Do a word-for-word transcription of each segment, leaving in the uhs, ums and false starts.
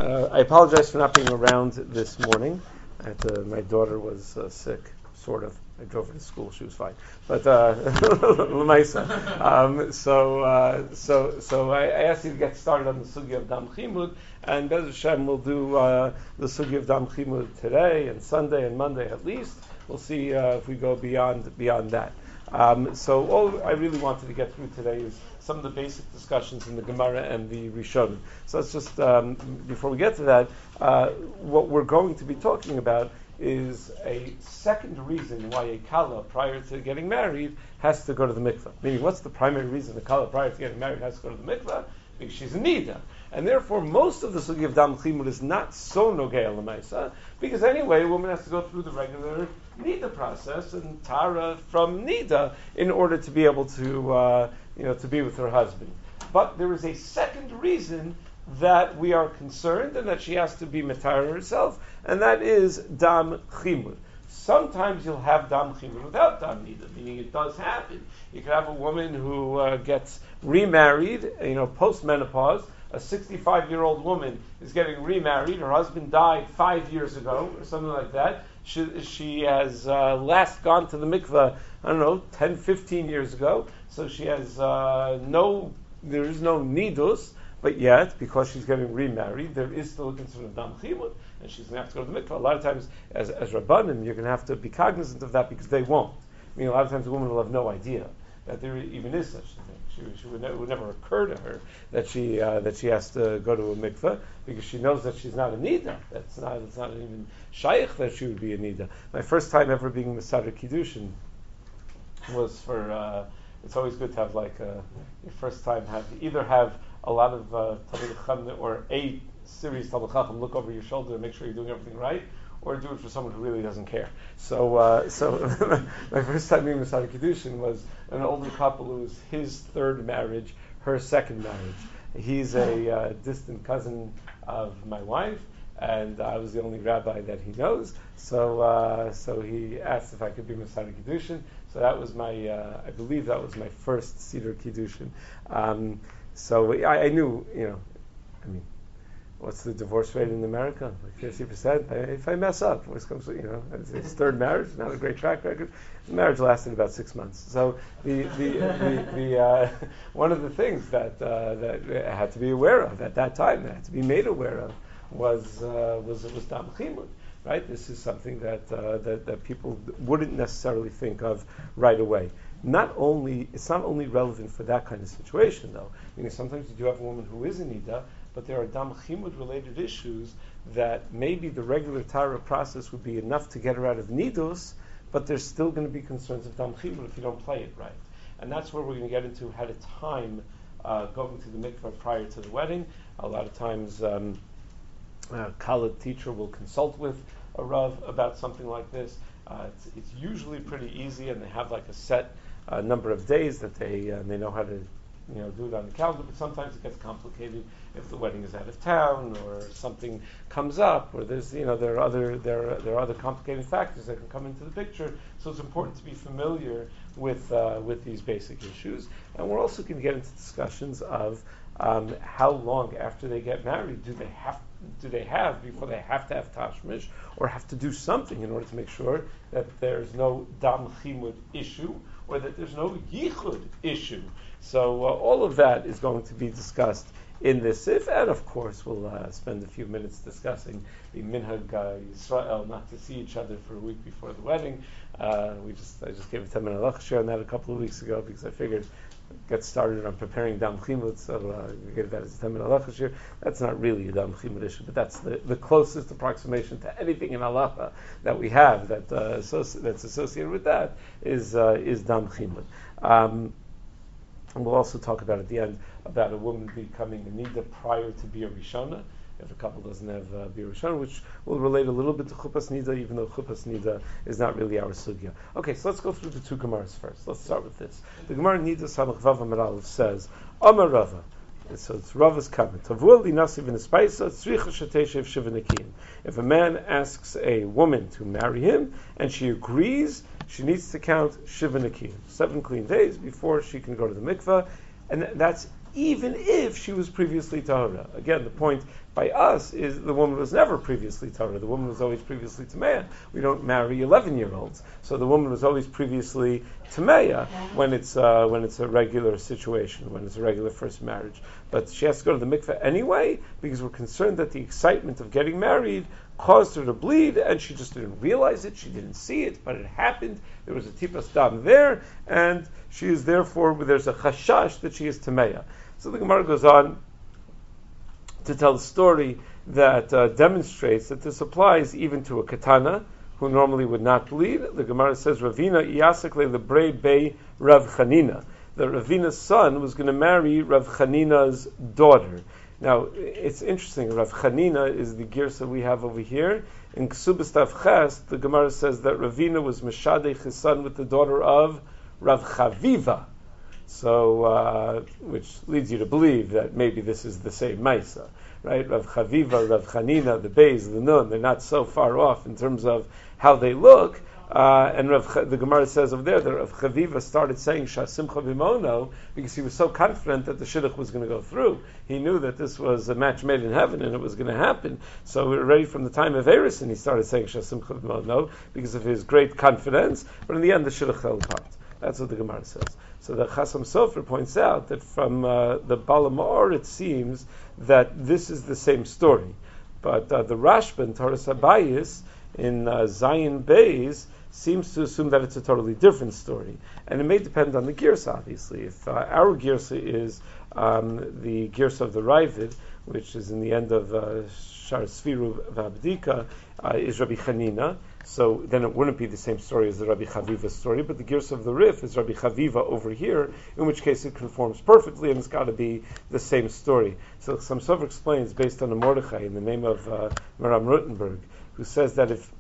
Uh, I apologize for not being around this morning. I had to, my daughter was uh, sick, sort of. I drove her to school; she was fine. But uh, Lamaisa. um, so, uh, so, so I, I asked you to get started on the sugya of Dam Chimud, and Bez Hashem will do uh, the sugya of Dam Chimud today and Sunday and Monday at least. We'll see uh, if we go beyond beyond that. Um, so all I really wanted to get through today is some of the basic discussions in the Gemara and the Rishonim. So let's just, um, before we get to that, uh, what we're going to be talking about is a second reason why a Kala, prior to getting married, has to go to the mikveh. Meaning, what's the primary reason the Kala, prior to getting married, has to go to the mikveh? Because she's a Nida. And therefore, most of the Sugi of Dam Chimud is not so Nogea L'maisa, because anyway, a woman has to go through the regular Nida process and Tara from Nida in order to be able to, uh, you know, to be with her husband. But there is a second reason that we are concerned and that she has to be Matara herself, and that is Dam Chimud. Sometimes you'll have Dam Chimud without Dam Nida, meaning it does happen. You could have a woman who uh, gets remarried, you know, post-menopause. A sixty-five-year-old woman is getting remarried. Her husband died five years ago, or something like that. She, she has uh, last gone to the mikveh, I don't know, ten, fifteen years ago. So she has uh, no, there is no nidus, but yet, because she's getting remarried, there is still a concern of Dam Chimud, and she's going to have to go to the mikveh. A lot of times, as, as Rabbanim, you're going to have to be cognizant of that because they won't. I mean, a lot of times a woman will have no idea that there even is such a thing. She, she would ne- it would never occur to her that she uh, that she has to go to a mikveh because she knows that she's not a nida. That's not it's not even shaykh that she would be a nida. My first time ever being Masada Kiddushin was for. Uh, it's always good to have like a, your first time have either have a lot of uh, Talmid Chacham or a serious Talmid Chacham look over your shoulder and make sure you're doing everything right, or do it for someone who really doesn't care. So, uh, so my first time being Masada Kiddushin was an older couple who was his third marriage, her second marriage. He's a uh, distant cousin of my wife, and I was the only rabbi that he knows. So, uh, so he asked if I could be Masada Kiddushin. So that was my, uh, I believe that was my first Seder Kiddushin. Um, so I, I knew, you know, I mean, what's the divorce rate in America? Like fifty percent. If I mess up, worst comes to, you know, it's, it's third marriage, not a great track record. The marriage lasted about six months. So the the the, the uh, one of the things that uh, that I had to be aware of at that time, that I had to be made aware of, was uh, was was Dam Chimud. Right? This is something that, uh, that that people wouldn't necessarily think of right away. Not only it's not only relevant for that kind of situation, though. I mean, sometimes you do have a woman who is a nida, but there are Dam Chimud related issues that maybe the regular Tara process would be enough to get her out of nidus, but there's still going to be concerns of Dam Chimud if you don't play it right. And that's where we're going to get into how to time uh, going to the mikveh prior to the wedding. A lot of times, um, a Kala teacher will consult with a Rav about something like this. Uh, it's, it's usually pretty easy, and they have like a set uh, number of days that they uh, they know how to, you know, do it on the calendar. But sometimes it gets complicated if the wedding is out of town or something comes up, or there's, you know, there are other there are, there are other complicating factors that can come into the picture. So it's important to be familiar with uh, with these basic issues. And we're also going to get into discussions of um, how long after they get married do they have do they have before they have to have tashmish or have to do something in order to make sure that there's no Dam Chimud issue or that there's no yichud issue. So uh, all of that is going to be discussed in this sif, and of course we'll uh, spend a few minutes discussing the minhag uh, Yisrael not to see each other for a week before the wedding. Uh, we just I just gave a ten minute lecture on that a couple of weeks ago because I figured get started on preparing Dam Chimud, so uh, we get that as a ten minute halacha. That's not really a Dam Chimud issue, but that's the, the closest approximation to anything in halacha that we have that uh, associ- that's associated with that is uh, is Dam Chimud. Um, and we'll also talk about at the end about a woman becoming a nida prior to Bia Rishona, if a couple doesn't have uh, Bia Rishona, which will relate a little bit to Chupas Nida, even though Chupas Nida is not really our sugya. Okay, so let's go through the two Gemaras first. Let's start with this. The Gemara Nida Samach Vav Amar Aleph says, Amar Rava. So it's Rava's comment. If a man asks a woman to marry him and she agrees, she needs to count Shiva Nakiyim, seven clean days before she can go to the mikveh, and that's even if she was previously tahara. Again, the point by us is the woman was never previously Torah. The woman was always previously Tameya. We don't marry eleven-year-olds, so the woman was always previously Tameya when it's uh, when it's a regular situation, when it's a regular first marriage. But she has to go to the mikveh anyway because we're concerned that the excitement of getting married caused her to bleed, and she just didn't realize it. She didn't see it, but it happened. There was a tipas dam there, and she is therefore there's a chashash that she is Tameya. So the Gemara goes on to tell a story that uh, demonstrates that this applies even to a katana who normally would not bleed. The Gemara says, Ravina iyasakle lebrei bei Rav Chanina. That Ravina's son was going to marry Rav Chanina's daughter. Now, it's interesting. Rav Chanina is the girsa we have over here. In Ksubas Tav Ches, the Gemara says that Ravina was meshadech his son with the daughter of Rav Chaviva. So, uh, which leads you to believe that maybe this is the same Maisa, right? Rav Chaviva, Rav Chanina, the Beis, the Nun, they're not so far off in terms of how they look. Uh, and Rav Ch- the Gemara says over there that Rav Chaviva started saying Shasimcha Bimono because he was so confident that the Shidduch was going to go through. He knew that this was a match made in heaven and it was going to happen. So already from the time of Erison, he started saying Shasimcha Bimono because of his great confidence. But in the end, the Shidduch fell apart. That's what the Gemara says. So the Chasam Sofer points out that from uh, the Balamor it seems that this is the same story. But uh, the Rashba in Toras Habayis in uh, Zion Beis seems to assume that it's a totally different story. And it may depend on the Girsa, obviously. If uh, our Girsa is um, the Girsa of the Ravid, which is in the end of uh, Shar Sviru Vabdika, uh, is Rabbi Chanina. So then it wouldn't be the same story as the Rabbi Chaviva story, but the Girsa of the Rif is Rabbi Chaviva over here, in which case it conforms perfectly, and it's got to be the same story. So some Sofer explains, based on a Mordechai in the name of uh, Maram Rutenberg, who says that if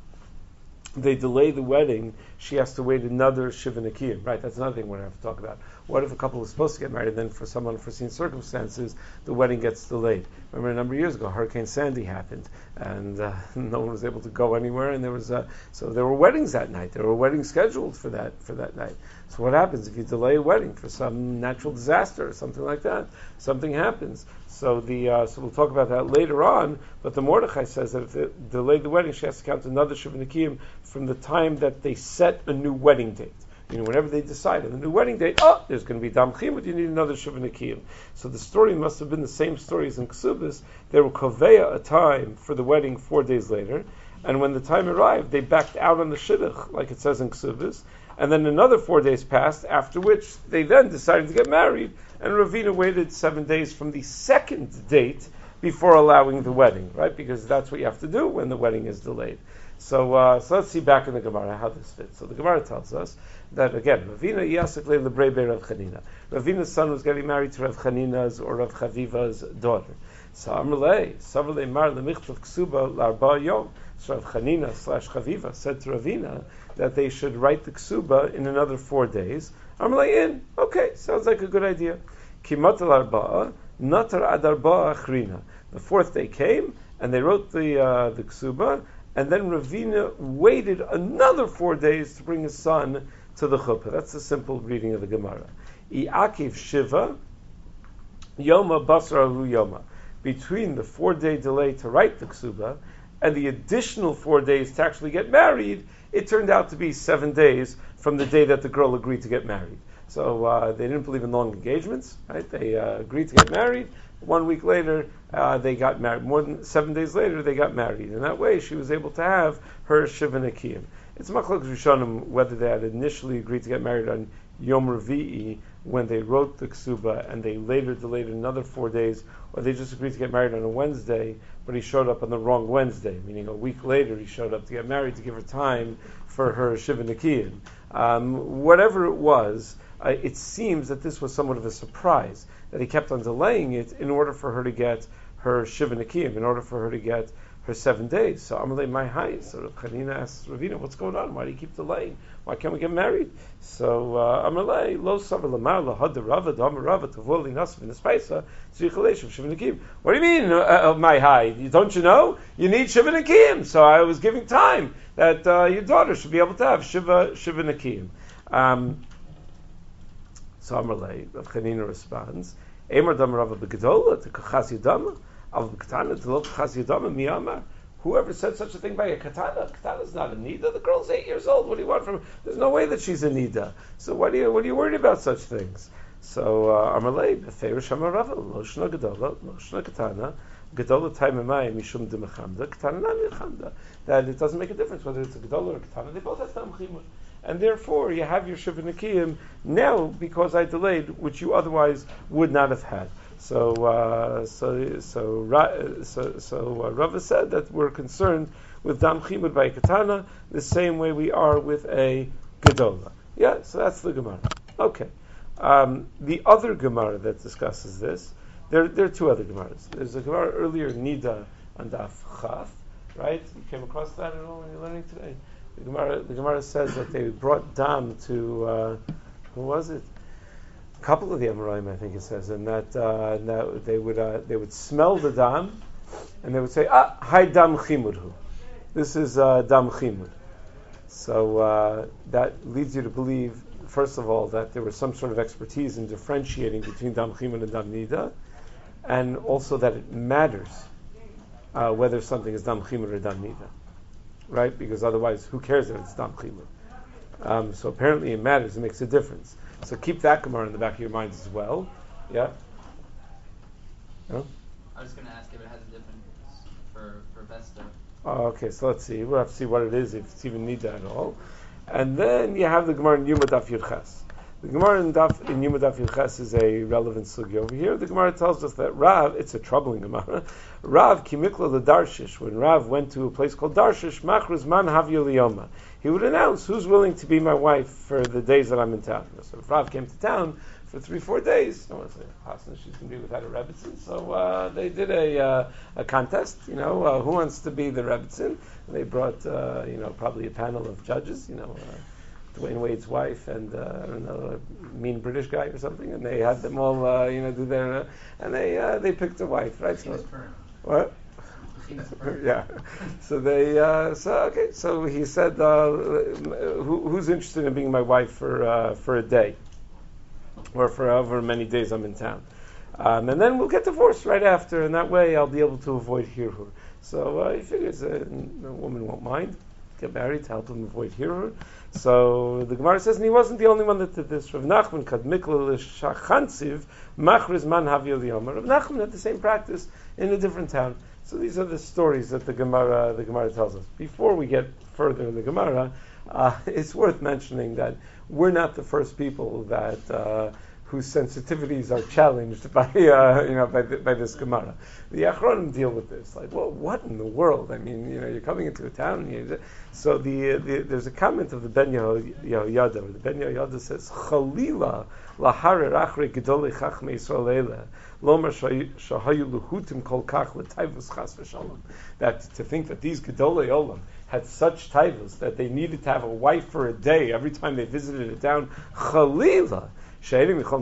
they delay the wedding, she has to wait another Shiva Nekiyim. Right, that's another thing we're going to have to talk about. What if a couple is supposed to get married, and then for some unforeseen circumstances, the wedding gets delayed? Remember a number of years ago, Hurricane Sandy happened, and uh, no one was able to go anywhere, and there was uh, so there were weddings that night. There were weddings scheduled for that for that night. So what happens if you delay a wedding for some natural disaster or something like that? Something happens. So the uh, so we'll talk about that later on. But the Mordechai says that if they delay the wedding, she has to count another Shiva Nekiyim from the time that they set a new wedding date. You know, whenever they decide on the new wedding date, oh, there's going to be Dam Chimut, you need another Shiva Nekiyim. So the story must have been the same story as in Ksubis. They were koveya a time for the wedding four days later, and when the time arrived, they backed out on the Shidduch, like it says in Ksubis, and then another four days passed, after which they then decided to get married, and Ravina waited seven days from the second date before allowing the wedding, right? Because that's what you have to do when the wedding is delayed. So, uh, so let's see back in the Gemara how this fits. So the Gemara tells us that again, Ravina iyasakle lebrei bei Rav Chanina. Ravina's son was getting married to Rav Chanina's or Rav Chaviva's daughter. So Amrlei, Savrlei Mar lemichtav ksuba l'arba yom. So Rav Chanina slash Chaviva said to Ravina that they should write the ksuba in another four days. Amrlei in, okay, sounds like a good idea. Kimat al-arba'a natar ad arba'a achrina. The fourth day came and they wrote the uh, the ksuba. And then Ravina waited another four days to bring his son to the chuppah. That's the simple reading of the Gemara. Iakiv Shiva, Yoma Basarahu Yoma. Between the four-day delay to write the ksuba and the additional four days to actually get married, it turned out to be seven days from the day that the girl agreed to get married. So uh, they didn't believe in long engagements, right? They uh, agreed to get married. One week later, uh, they got married. More than seven days later, they got married. And that way, she was able to have her Shiva Nekiyim. It's Machlokes Rishonim whether they had initially agreed to get married on Yom Revi'i when they wrote the Ksuba and they later delayed another four days, or they just agreed to get married on a Wednesday, but he showed up on the wrong Wednesday, meaning a week later he showed up to get married to give her time for her Shiva Nekiyim. Um, whatever it was, uh, it seems that this was somewhat of a surprise, that he kept on delaying it in order for her to get her Shiva Nekiyim, in order for her to get her seven days. So Amalei my high. So Chanina asks Ravina, what's going on? Why do you keep delaying? Why can't we get married? So uh, Amalei lo savar lamar lahad rava dam rava tavoli nasv in the spaisa tzrichalesh of Shiva Nekiyim. What do you mean, uh, uh, my high? Don't you know? You need Shiva Nekiyim. So I was giving time that uh, your daughter should be able to have Shiva Shiva Nekiyim. Um, so Amalei, Rav Chanina responds, Eimer dam rava begedola to kachas yadama. Av katana delot chas yadama miyamar. Whoever said such a thing by a katana, katana is not a nida. The girl's eight years old. What do you want from her? There's no way that she's a nida. So what are you what are you worried about such things? So Amalei beferish amarava loshna gedola loshna katana gedola taimemai mishum demachamda katana nam yachamda. That it doesn't make a difference whether it's a gedola or a katana. They both have tam chimur. And therefore, you have your Shiva Nikiyim now because I delayed, which you otherwise would not have had. So, uh, so, so, so, so uh, Rava said that we're concerned with Dam Chimud by a Katana the same way we are with a Gedola. Yeah, so that's the Gemara. Okay. Um, the other Gemara that discusses this, there, there are two other Gemaras. There's a Gemara earlier, Nida and Daf Chaf, right? You came across that at all when you're learning today? The Gemara, the Gemara says that they brought dam to uh, who was it? A couple of the Amoraim, I think it says, and that, uh, that they would uh, they would smell the dam, and they would say, "Ah, hi dam chimudhu." This is uh, dam chimud. So uh, that leads you to believe, first of all, that there was some sort of expertise in differentiating between dam chimud and dam nida, and also that it matters uh, whether something is dam chimud or dam nida. Right? Because otherwise, who cares if it's dam chimud? Um, so apparently it matters, it makes a difference. So keep that Gemara in the back of your minds as well. Yeah? No? I was going to ask if it has a difference for, for Vesta. Oh, okay, so let's see. We'll have to see what it is, if it's even need that at all. And then you have the Gemara in Yuma Daf Yudches. The Gemara in, Daf, in Yuma Daf Yudches is a relevant sugi over here. The Gemara tells us that Rav, it's a troubling Gemara, Rav kimikla l'darshish, when Rav went to a place called Darshish, machruz man havya liyoma, he would announce, who's willing to be my wife for the days that I'm in town. So if Rav came to town for three, four days, no one said, Hasna, she's going to be without a Rebbitzin. So uh, they did a uh, a contest, you know, uh, who wants to be the Rebbitzin? And they brought, uh, you know, probably a panel of judges, you know, uh, Dwayne Wade's wife and uh, I don't know, a mean British guy or something, and they had them all, uh, you know, do their, uh, and they uh, they picked a wife, right? So, what? Yeah. So they, uh, so okay. So he said, uh, who, "Who's interested in being my wife for uh, for a day, or for however many days I'm in town?" Um, and then we'll get divorced right after, and that way I'll be able to avoid hirur. So uh, he figures uh, a woman won't mind. Get married to help him avoid hirur. So the Gemara says, and he wasn't the only one that did this. Rav Nachman kad mikla l'shachansiv machriz man havya liyoma. Rav Nachman had the same practice in a different town. So these are the stories that the Gemara the Gemara tells us. Before we get further in the Gemara, uh, it's worth mentioning that we're not the first people that uh, whose sensitivities are challenged by uh, you know by, the, by this Gemara. The Achronim deal with this. Like, well, what in the world? I mean, you know, you're coming into a town. And you, so the, the there's a comment of the Ben Yehoyada, where the Ben Yehoyada says, "Chalila laharer achre gedolei chachmei Yisrael eile lomar shahayu luhutim kol kach l'tayvus chas v'shalom." That to think that these gedolei olam had such taivus that they needed to have a wife for a day every time they visited a town. Chalila. Any any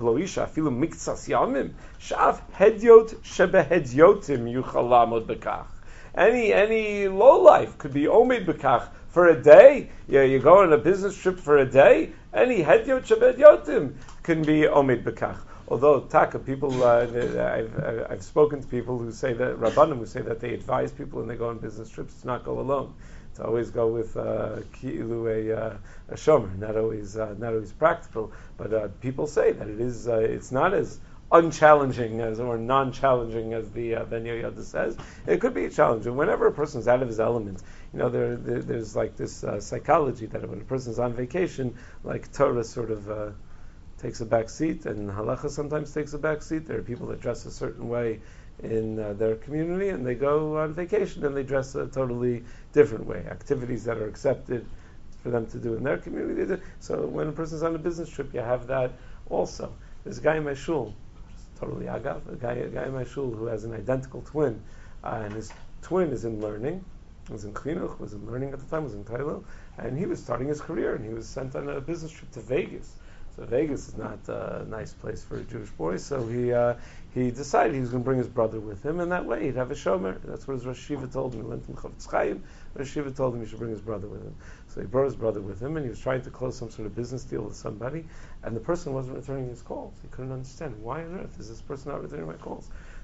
low life could be omid bekach for a day. Yeah, you go on a business trip for a day. Any hedyot shebedyotim can be omid bekach. Although taka people, uh, I've, I've spoken to people who say that Rabbanim who say that they advise people when they go on business trips to not go alone. To always go with ki'ilu uh, a, uh, a shomer, not always uh, not always practical. But uh, people say that it is uh, it's not as unchallenging as or non-challenging as the uh, Ben Yehoyada says. It could be a challenge. And whenever a person's out of his element, you know, there, there there's like this uh, psychology that when a person's on vacation, like Torah sort of uh, takes a back seat, and halacha sometimes takes a back seat. There are people that dress a certain way in uh, their community, and they go on vacation and they dress a totally different way. Activities that are accepted for them to do in their community. They do. So when a person's on a business trip, you have that also. There's a guy in my shul, totally agav, a guy, a guy in my shul who has an identical twin, uh, and his twin is in learning, was in chinuch, was in learning at the time, was in Kailo, and he was starting his career, and he was sent on a business trip to Vegas. So Vegas is not a nice place for a Jewish boy, so he uh, he decided he was going to bring his brother with him, and that way he'd have a shomer. That's what his Rosh Yeshiva told him. He went to Chavetz Chaim. Rosh Yeshiva told him he should bring his brother with him. So he brought his brother with him, and he was trying to close some sort of business deal with somebody, and the person wasn't returning his calls. He couldn't understand, why on earth is this person not returning my calls?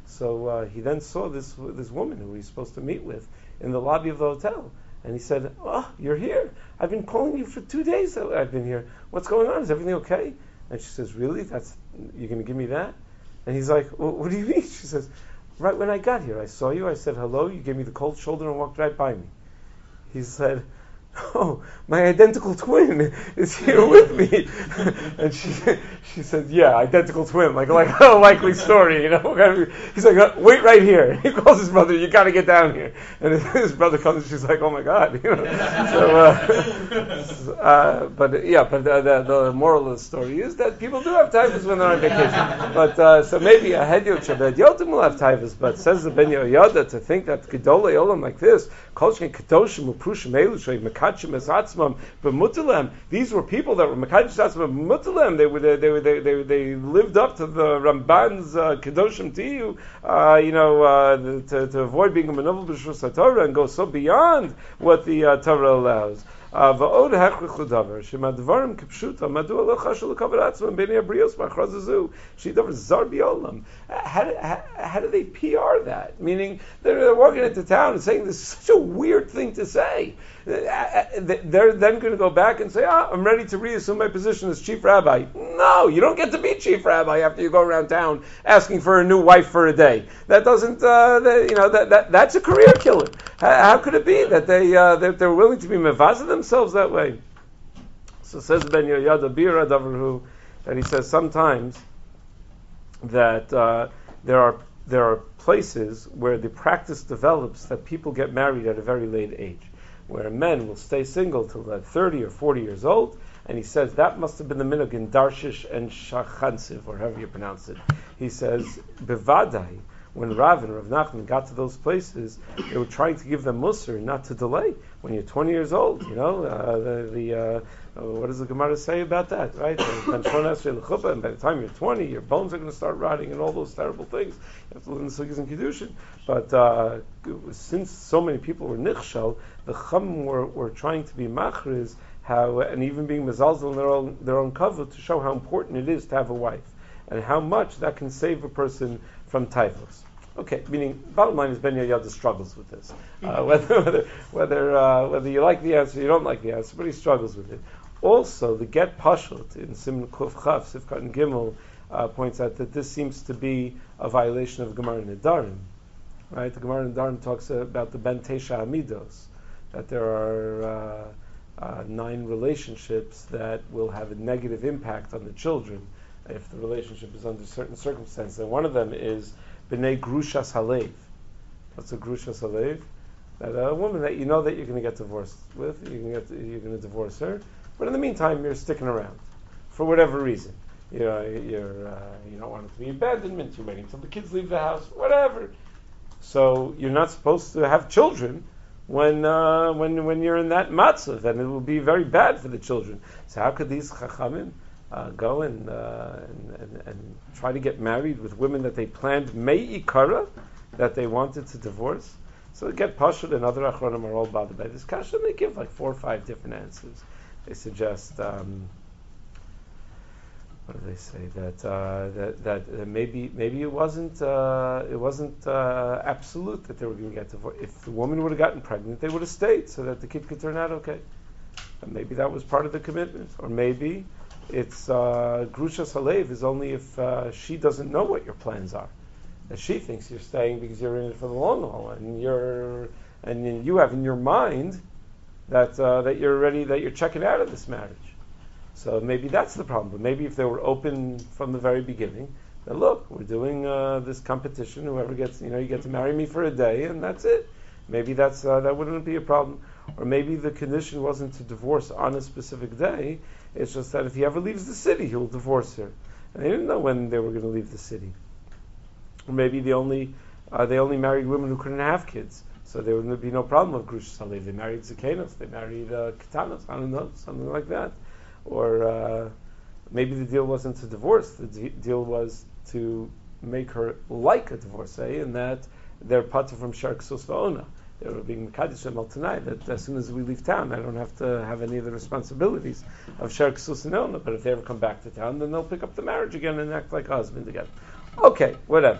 So uh, he then saw this this woman who he's supposed to meet with in the lobby of the hotel. And he said, "Oh, you're here. I've been calling you for two days that I've been here. What's going on? Is everything okay?" And she says, "Really? That's you're going to give me that?" And he's like, well, "What do you mean?" She says, "Right when I got here, I saw you. I said hello. You gave me the cold shoulder and walked right by me." He said, "Oh, my identical twin is here with me." And she she said, "Yeah, identical twin, like like a likely story, you know." He's like, "Wait right here." He calls his brother, "You got to get down here." And his brother comes, and she's like, "Oh my God," you know. So, uh, uh, but yeah, but the, the, the moral of the story is that people do have taivas when they're on vacation. But uh, so maybe a hedyot shabed yotim will have taivas. But says the Ben Yehoyada to think that gedolei olam like this, kolshken kedoshim uprushim elu shoy mekachim es atzmam b'mutalem. These were people that were mekachim es atzmam b'mutalem. They were they they they they, they lived up to the Ramban's uh, kedoshim tiyu, uh, you know, uh, the, to, to avoid being a menovel b'shus haTorah and go so beyond what the uh, Torah allows. Va'od hechrich l'davar shemadvarim kipshuta madua lo chashul l'kaver atzmam b'nei abrios machrazazu shidavar zar b'olam. How do how, how do they P R that? Meaning they're, they're walking into town and saying this is such a weird thing to say. They're then going to go back and say, "Ah, I'm ready to reassume my position as chief rabbi." No, you don't get to be chief rabbi after you go around town asking for a new wife for a day. That doesn't, uh, that, you know, that, that that's a career killer. How, how could it be that they uh, that they're willing to be mevazah themselves that way? So says Ben Yehoyada Bira Davarhu that he says sometimes that uh, there are there are places where the practice develops that people get married at a very late age, where men will stay single till they're thirty or forty years old, and he says that must have been the minhag in Darshish and Shachansiv, or however you pronounce it. He says, Bevadai, when Rav and Rav Nachman got to those places, they were trying to give them musar, not to delay. When you're twenty years old, you know, uh, the, the uh, what does the Gemara say about that, right? And by the time you're twenty, your bones are going to start rotting and all those terrible things. You have to live in Sukkos and Kiddushin. But uh, since so many people were nichshal, the Chum were, were trying to be machriz, how, and even being mezalzel in their own, their own kavod, to show how important it is to have a wife, and how much that can save a person from taivos. Okay, meaning bottom line is Ben Yehoyada struggles with this. Uh, whether whether whether uh, whether you like the answer, you don't like the answer, but he struggles with it. Also, the get pashut in Simon Kuf Chav Sifkat and Gimel uh, points out that this seems to be a violation of Gemara Nedarim. Right, the Gemara Nedarim talks about the Ben Tesha Amidos, that there are uh, uh, nine relationships that will have a negative impact on the children if the relationship is under certain circumstances. And one of them is B'nei Grushas Halev. What's a Grushas Halev? That a woman that you know that you're going to get divorced with, you can get, you're going to divorce her, but in the meantime you're sticking around for whatever reason. You know, you're uh, you don't want it to be abandonment. You're waiting until the kids leave the house, whatever. So you're not supposed to have children when uh, when when you're in that matzav, and it will be very bad for the children. So how could these chachamim Uh, go and, uh, and, and and try to get married with women that they planned me'ikara, that they wanted to divorce? So get Pashut and other achronim are all bothered by this kasha, and they give like four or five different answers. They suggest, um, what do they say? That uh, that that uh, maybe maybe it wasn't uh, it wasn't uh, absolute that they were going to get divorced. If the woman would have gotten pregnant, they would have stayed so that the kid could turn out okay. And maybe that was part of the commitment, or maybe it's uh, Grushas Halev is only if uh, she doesn't know what your plans are. That she thinks you're staying because you're in it for the long haul, and you're and you have in your mind that uh, that you're ready, that you're checking out of this marriage. So maybe that's the problem. But maybe if they were open from the very beginning, that look, we're doing uh, this competition. Whoever gets, you know, you get to marry me for a day, and that's it. Maybe that's uh, that wouldn't be a problem. Or maybe the condition wasn't to divorce on a specific day. It's just that if he ever leaves the city, he'll divorce her. And they didn't know when they were going to leave the city. Or maybe they only uh, they only married women who couldn't have kids, so there would be no problem with Grushas Halev. They married Zikenos, they married uh, Ketanos, I don't know, something like that. Or uh, maybe the deal wasn't to divorce. The de- deal was to make her like a divorcee, and that they're patur from Shar Ksus Va'ona. They were being Mekadesh Emel tonight, that as soon as we leave town, I don't have to have any of the responsibilities of Shar Ksus and Ona, but if they ever come back to town, then they'll pick up the marriage again and act like a husband again. Okay, whatever.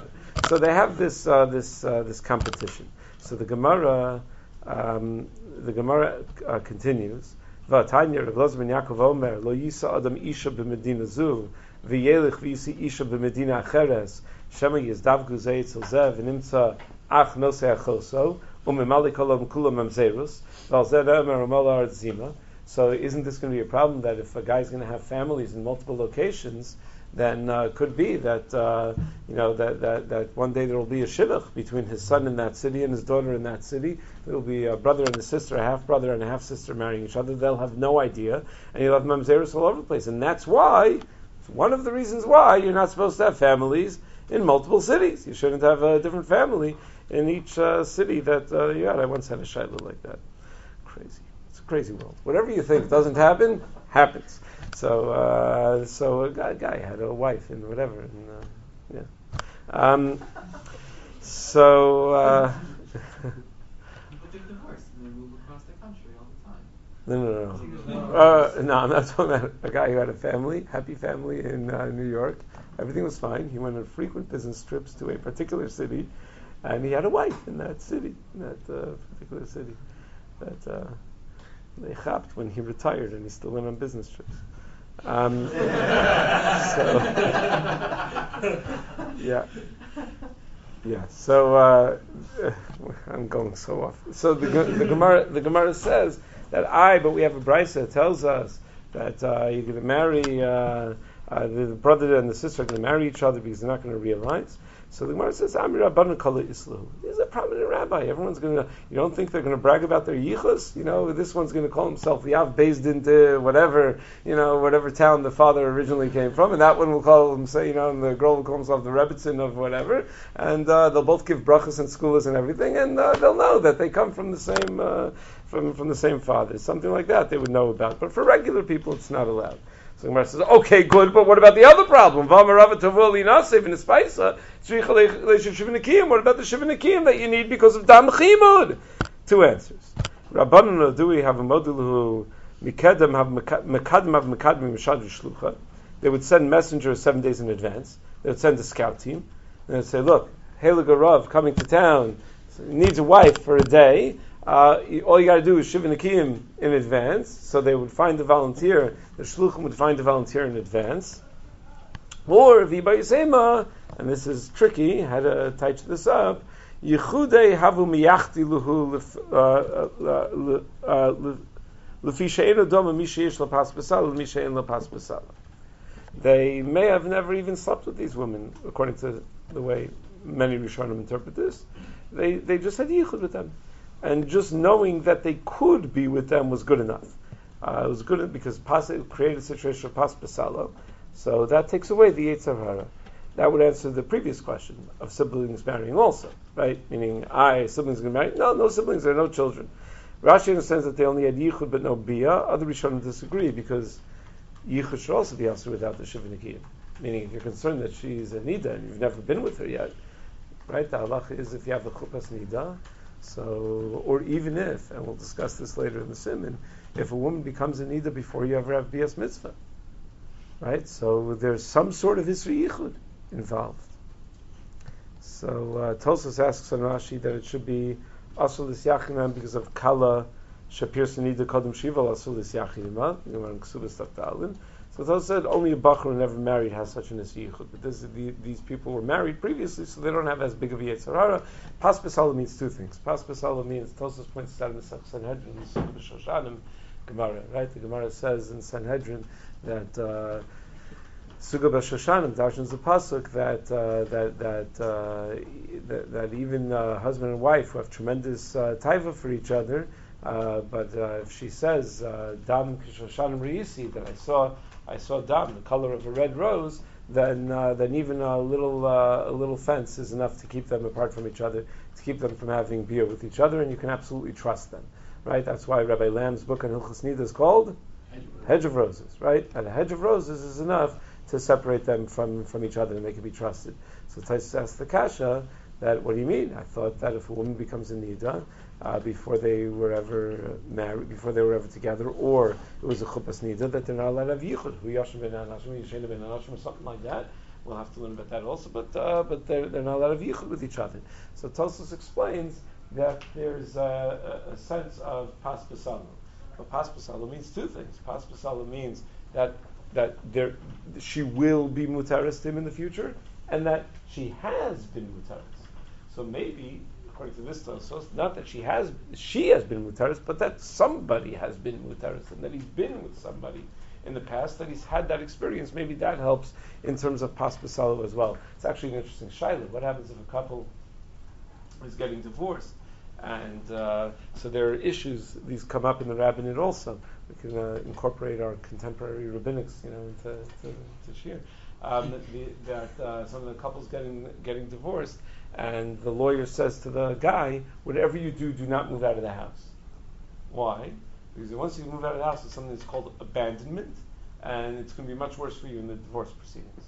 so they have this uh, this uh, this competition. So the Gemara um, the Gemara uh, continues. V'atanya Rav Elazar ben Yaakov Omer lo yisa adam isha b'medina zu v'yelich v'yisi isha b'medina acheres shema yizdavgu zeh etzel zeh v'nimtza ach nosei achoso u'memali kolam kulam mamzerus v'al zeh omer u'mala aretz zima. So isn't this going to be a problem that if a guy's going to have families in multiple locations, then uh, could be that uh, you know that, that, that one day there will be a shidduch between his son in that city and his daughter in that city. There will be a brother and a sister, a half brother and a half sister marrying each other. They'll have no idea, and you'll have mamzerus all over the place. And that's why, one of the reasons why you're not supposed to have families in multiple cities. You shouldn't have a different family in each uh, city that uh, you had. I once had a shayla like that. Crazy. It's a crazy world. Whatever you think doesn't happen, happens. So, uh, so a guy, guy had a wife and whatever, and uh, yeah. Um, so, uh, But they're divorced and they move across the country all the time. no, no, no, uh, no. I'm not talking about a guy who had a family, happy family in uh, New York. Everything was fine. He went on frequent business trips to a particular city, and he had a wife in that city, in that uh, particular city. That uh, they chapped when he retired, and he still went on business trips. Um, so, yeah, yeah. So uh, I'm going so off. So the, the Gemara, the Gemara says that I, but we have a brisa that tells us that uh, you're going to marry uh, uh, the, the brother and the sister are going to marry each other because they're not going to realize. So the Gemara says, Amir Rabbanan Kala Islahu. He's a prominent rabbi. Everyone's going to, you don't think they're going to brag about their yichus? You know, this one's going to call himself the Av based into whatever, you know, whatever town the father originally came from, and that one will call him, say, you know, and the girl will call himself the Rebbitzin of whatever, and uh, they'll both give brachas and skulas and everything, and uh, they'll know that they come from the same, uh, from, from the same father. Something like that they would know about. But for regular people, it's not allowed. So the Gemara says, okay, good, but what about the other problem? What about the Shivinikim that you need because of Dam Chimud? Two answers. Rabbanan do we have a model who Mikadam have Mekadam have Mekadam Mishad Shlucha. They would send messengers seven days in advance. They would send a scout team. And they'd say, look, Heilig Rav coming to town, needs a wife for a day. Uh, all you got to do is Shiva Nikiyim in advance. So they would find a volunteer. The Shluchim would find a volunteer in advance. Or, Viba Yisema, and this is tricky, how to touch this up, Yichudei havu miyachti luhu lefi she'enu doma mi she'ish lapas b'sala mi she'en lapas b'sala. They may have never even slept with these women, according to the way many Rishonim interpret this. They they just had yichud with them. And just knowing that they could be with them was good enough. Uh, it was good because pas created a situation of pas b'sala. So that takes away the Yetzer Hara. That would answer the previous question of siblings marrying also, right? Meaning, I, siblings going to marry? No, no siblings, there are no children. Rashi understands that they only had Yichud but no Biyah. Other Rishonim disagree because Yichud should also be answered without the Shiva Nikiyim. Meaning, if you're concerned that she's a Nida and you've never been with her yet, right? The halacha is if you have a Chupas Nida, so, or even if, and we'll discuss this later in the Siman, if a woman becomes a Nida before you ever have Biyas Mitzvah, right? So there's some sort of Isra Yichud involved. So uh, Tosfos asks on Rashi that it should be Asul Yachinam because of Kala Shapir Sanida Kodem Shiva Asul Yachinima. You know, in Ksubas Taftalin. So Tosfos said only a Bachur who never married has such an Isra Yichud. But this, the, these people were married previously, so they don't have as big of a Yetzer Hara. Pas B'Sala means two things. Pas B'Sala means, Tosfos points out in the Sanhedrin, the Shoshanim Gemara, right? The Gemara says in Sanhedrin that uh, Suga B'Shoshanim darshans the pasuk that uh, that that, uh, that that even uh, husband and wife who have tremendous uh, taiva for each other, uh, but uh, if she says uh, dam k'Shoshanim reisi, that I saw I saw dam, the color of a red rose, then uh, then even a little uh, a little fence is enough to keep them apart from each other, to keep them from having beer with each other, and you can absolutely trust them, right? That's why Rabbi Lamb's book on Hilchos Nida is called Hedge of Roses, right? And a hedge of roses is enough to separate them from, from each other and they can be trusted. So Tais asks the Kasha that, what do you mean? I thought that if a woman becomes a Nida, uh, before they were ever married, before they were ever together, or it was a Chupas Nida, that they're not allowed to have Yichud, Hu Yashim Ben Anashim, Yishen Ben Anashim, or something like that. We'll have to learn about that also, but uh, but they're, they're not allowed to have yichud with each other. So Tosfos explains that there's a, a, a sense of pas b'salo. But pas b'salo means two things. Pas b'salo means that that there she will be mutaris to him in the future, and that she has been mutaris. So maybe, according to this Tosfos, not that she has she has been mutaris, but that somebody has been mutaris, and that he's been with somebody in the past, that he's had that experience. Maybe that helps in terms of pas b'salo as well. It's actually an interesting shaila. What happens if a couple is getting divorced? And uh, so there are issues, these come up in the rabbinate also. We can uh, incorporate our contemporary rabbinics, you know, into to, to shir. Um, the, that uh, some of the couples getting getting divorced, and the lawyer says to the guy, whatever you do, do not move out of the house. Why? Because once you move out of the house, it's something that's called abandonment, and it's going to be much worse for you in the divorce proceedings.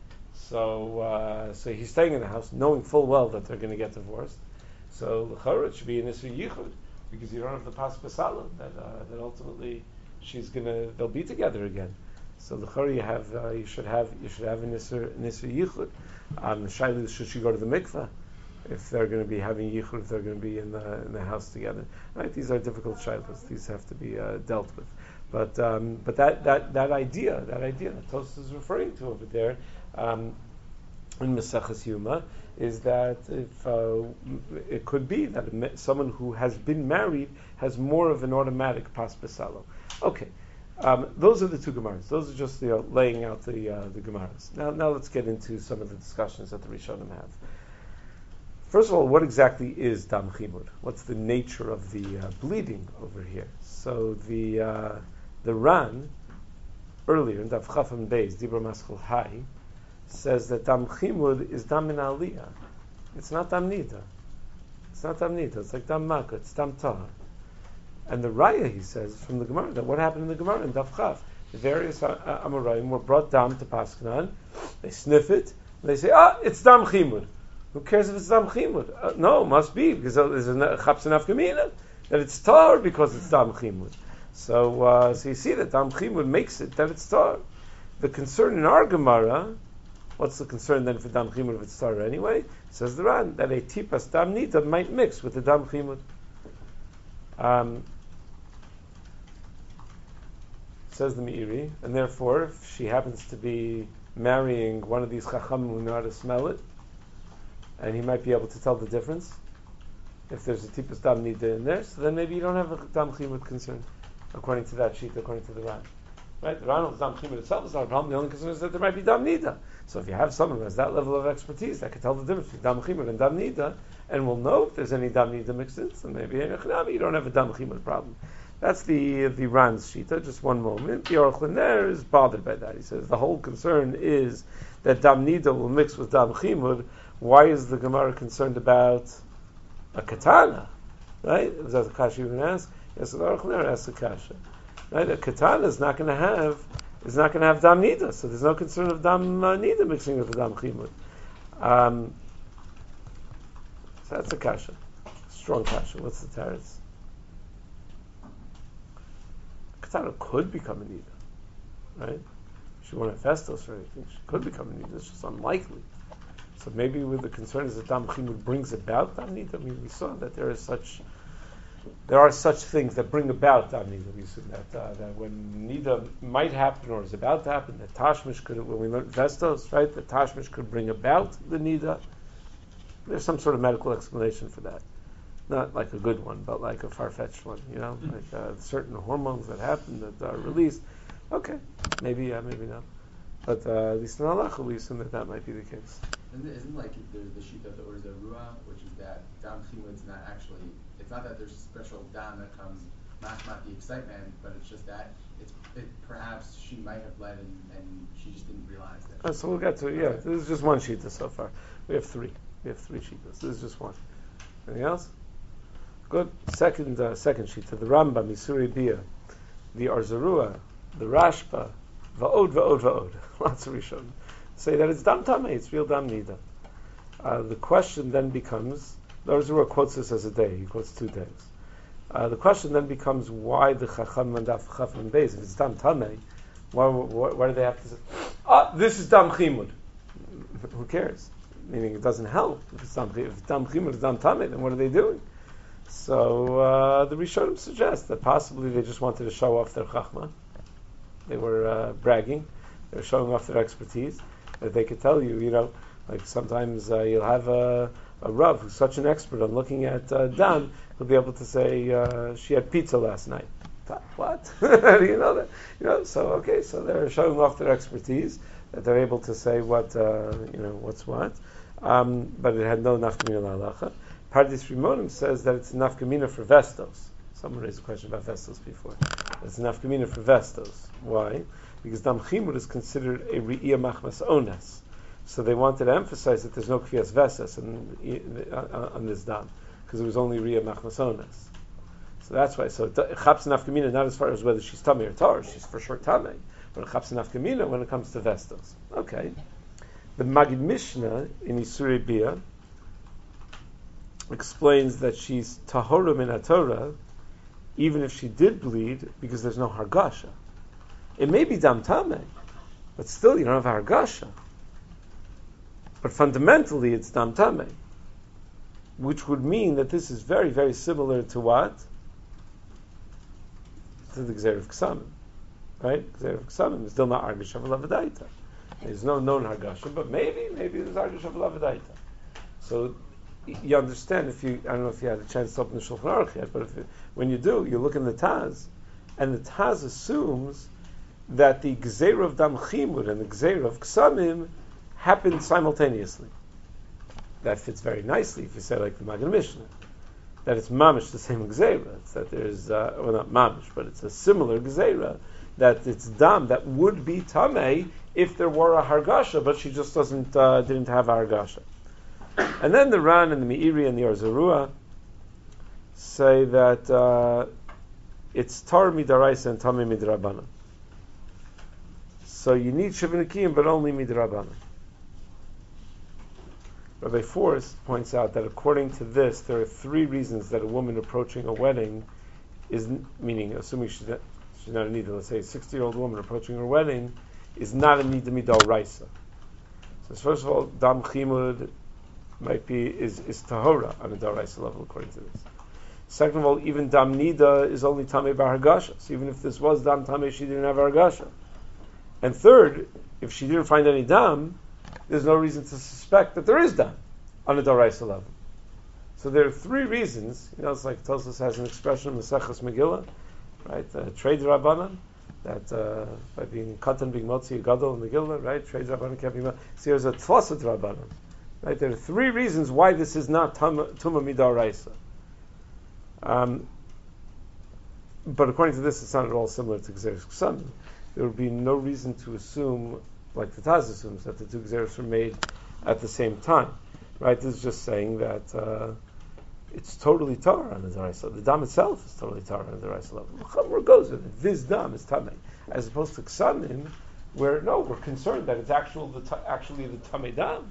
So, uh, so he's staying in the house, knowing full well that they're going to get divorced. So l'chara, it should be an isur yichud, because you don't have the pas b'salo that uh, that ultimately she's gonna they'll be together again. So l'chara, you have uh, you should have you should have an isur an isur yichud. Um, the shaila is, should she go to the mikveh if they're going to be having yichud, if they're going to be in the in the house together? Right? These are difficult shailas. These have to be uh, dealt with. But um, but that, that, that idea that idea that Tosfos is referring to over there um, in Maseches Yuma is that if uh, it could be that a, someone who has been married has more of an automatic pas b'salo. Okay, um, those are the two Gemaras. Those are just the, uh, laying out the uh, the Gemaras. Now now let's get into some of the discussions that the Rishonim have. First of all, what exactly is dam chimud? What's the nature of the uh, bleeding over here? So the uh, the Ran earlier in Daf Chafam Beis Dibra Maschel Hai says that dam chimud is dam min aliyah. It's not dam nida. It's not dam nida. It's like dam makah. It's dam tahar. And the raya, he says, from the Gemara, that what happened in the Gemara in Daf Chaf, the various uh, Amoraim were brought down to Paskanan. They sniff it. And they say, ah, it's dam chimud. Who cares if it's dam chimud? Uh, no, it must be, because there's a chaps enough gemina that it's tar because it's dam chimud. So, uh, so you see that dam chimud makes it that it's tar. The concern in our Gemara, what's the concern then for dam chimud if it's tar anyway? Says the Ran that a tipas dam nida might mix with the dam chimud. Um, says the Meiri, and therefore, if she happens to be marrying one of these chachamim who know how to smell it, and he might be able to tell the difference if there's a tipas dam nida in there, so then maybe you don't have a dam chimud concern, according to that sheet, according to the Ran. Right? The Ran of dam chimud itself is not a problem. The only concern is that there might be dam nida. So if you have someone who has that level of expertise that can tell the difference between dam chimud and dam nida, and will know if there's any dam nida mixed in, so maybe you don't have a dam chimud problem. That's the the Ran's shita. Just one moment. The Aruch LaNer is bothered by that. He says the whole concern is that dam nida will mix with dam chimud. Why is the Gemara concerned about a katana? Right? Is that the kasha you can ask? Yes, the Aruch LaNer asks the kasha. Right? A katana is not going to have is not going to have dam nida, so there's no concern of dam uh, nida mixing with the dam chimud. Um, so that's a kasha, strong kasha. What's the teretz? Katana could become a nida, right? She won't have festos or anything. She could become a nida. It's just unlikely. So maybe with the concern is that dam chimud brings about dam nida. I mean, we saw that there is such, there are such things that bring about dam nida. We said that uh, that when nida might happen or is about to happen, that tashmish could, when we learned vestos, right, that tashmish could bring about the nida. There's some sort of medical explanation for that. Not like a good one, but like a far-fetched one, you know, like uh, certain hormones that happen that are released. Okay, maybe yeah, maybe not. But uh, at least in halacha, we assume that that might be the case. Isn't, it, isn't like there's the sheet of the Or Zarua, which is that dam chimud's not actually, it's not that there's special dam that comes, not, not the excitement, but it's just that it's it, perhaps she might have bled and, and she just didn't realize that. Uh, so we'll get to, yeah, okay. This is just one sheet so far. We have three. We have three sheets. This is just one. Anything else? Good. Second, uh, second sheet. The Rambam, Misuri Bia, the Or Zarua, the Rashba, Va'od, Va'od, Va'od. Lots of Rishon say that it's dam tamei, it's real dam nida. Uh, the question then becomes, the Or Zarua quotes this as a day. He quotes two days. Uh, the question then becomes why the Chacham and Daf Chafam Beis, if it's dam tamei, why, why, why do they have to say, ah, this is dam chimud? who cares? Meaning it doesn't help. If it's dam, if it's dam chimur, it's dam tameh, then what are they doing? So uh, the Rishonim suggest that possibly they just wanted to show off their chachma. They were uh, bragging. They were showing off their expertise. That they could tell you, you know, like sometimes uh, you'll have a, a Rav who's such an expert on looking at uh, dam, he'll be able to say uh, she had pizza last night. What? How do you know that? You know, so okay, so they're showing off their expertise that they're able to say what uh, you know what's what, um, but it had no nafkamina la'alacha. Pardis Rimonim says that it's nafkamina for vestos. Someone raised a question about vestos before. It's nafkamina for vestos. Why? Because dam chimur is considered a re'iyah machmas ones. So they wanted to emphasize that there's no kvias vesas on, on this dam, because it was only re'iyah machmas ones. So that's why. So chaps nafkamina not as far as whether she's tamei or tar. She's for sure tamei. But chaps nafkamina when it comes to vestos. Okay. The Magid Mishnah in Isurei Bia explains that she's tahora min haTorah, even if she did bleed, because there's no hargasha. It may be dam tamei, but still you don't have hargasha. But fundamentally, it's dam tamei, which would mean that this is very, very similar to what? To the Gzeir of Ksamim, right? Gzeir of Ksamim is still not Hargasha v'Lavadaita. There's no known Hargasha, but maybe, maybe there's Hargasha v'Lavadaita. So you understand, if you, I don't know if you had a chance to open the Shulchan Aruch yet, but if it, when you do, you look in the Taz, and the Taz assumes that the Gzeir of Dam Chimur and the Gzeir of Ksamim happened simultaneously. That fits very nicely if you say like the Magen Mishnah, that it's mamish the same gzeira. It's that there's, uh, well not mamish, but it's a similar gzeira, that it's dam that would be tamei if there were a hargasha, but she just doesn't, uh, didn't have a hargasha. And then the Ran and the Meiri and the Arzarua say that uh, it's tar midaraisa and tamei midrabana. So you need shivinikim, but only midrabana. Rabbi Forrest points out that according to this, there are three reasons that a woman approaching a wedding is, meaning, assuming she's not, she's not a nida, let's say a sixty-year-old woman approaching her wedding, is not a nida midal raisa. So first of all, dam chimud might be, is, is tahora on a dal raisa level according to this. Second of all, even dam nida is only tamei bar hargasha. So even if this was dam tamei, she didn't have hargasha. And third, if she didn't find any dam, there's no reason to suspect that there is dam on a daraisa level. So there are three reasons. You know, it's like Tosfos has an expression in Maseches Megillah, right? Uh, trade rabbanan, that uh, by being katan being motzi gadol in Megillah, right? Trade rabbanan can't be motzi. So there's a tfasat rabbanan, right? There are three reasons why this is not tuma midaraisa. Um, but according to this, it's not at all similar to Gzeres Ksamim. There would be no reason to assume, like the Taz assumes, that the two Gzeres were made at the same time. Right? This is just saying that uh, it's totally tar on the daraisa. The dam itself is totally tar on the daraisa level. Where goes with it? This dam is tamei, as opposed to ksamim, where no, we're concerned that it's actual the ta- actually the tamei dam.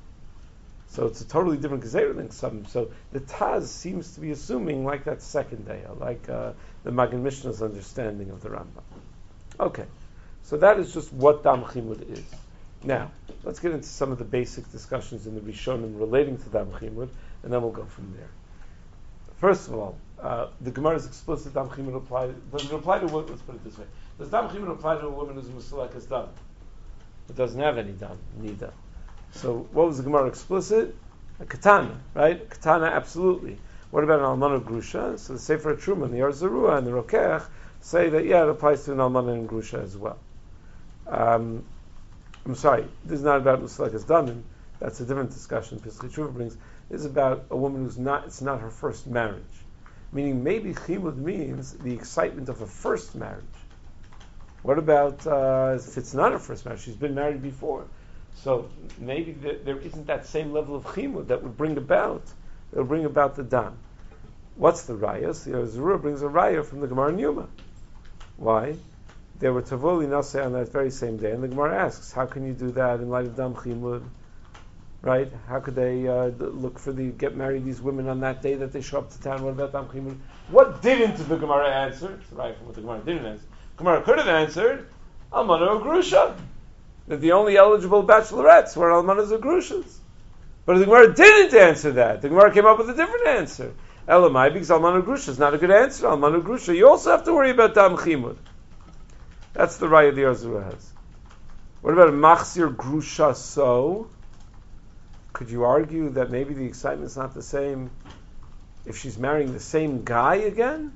So it's a totally different gzeira than ksamim. So the Taz seems to be assuming like that second day, like uh, the Magen Mishnah's understanding of the Rambam. Okay, so that is just what dam chimud is. Now, let's get into some of the basic discussions in the Rishonim relating to dam chimud, and then we'll go from there. First of all, uh, the Gemara's explicit dam chimud apply. Does it apply to? Let's put it this way: does dam chimud apply to a woman who's musalakas dam? It doesn't have any dam, nida. So, what was the Gemara explicit? A katana, right? A katana, absolutely. What about an almana grusha? So the Sefer Truma, the Arzarua, and the Rokech say that yeah, it applies to an almana and grusha as well. Um, I'm sorry, this is not about musalakas damin. That's a different discussion. Pesach Tshuva brings. This is about a woman who's not. It's not her first marriage. Meaning, maybe chimud means the excitement of a first marriage. What about uh, if it's not her first marriage? She's been married before, so maybe the, there isn't that same level of chimud that would bring about. That would bring about the dam. What's the raya? So Zerua brings a raya from the Gemara in Yuma. Why? They were Tavoli Naseh on that very same day, and the Gemara asks, how can you do that in light of Dam Chimud? Right? How could they uh, look for the get married these women on that day that they show up to town? What about Dam Chimud? What didn't the Gemara answer? It's right from what the Gemara didn't answer. Gemara could have answered, Almana or Grusha. that the only eligible bachelorettes were almanas or grushas. But the Gemara didn't answer that. The Gemara came up with a different answer. Elamai, because almana grusha is not a good answer. Almana grusha, you also have to worry about dam chimud. That's the raya the Arzura has. What about a machzir grusha so? Could you argue that maybe the excitement is not the same if she's marrying the same guy again?